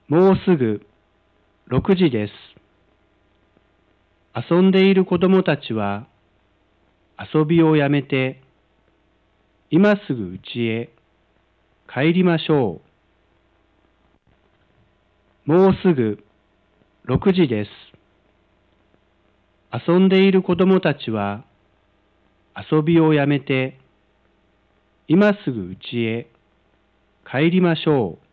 もうすぐ6時です。遊んでいる子供たちは遊びをやめて今すぐ家へ帰りましょう。もうすぐ6時です。遊んでいる子供たちは遊びをやめて今すぐ家へ帰りましょう。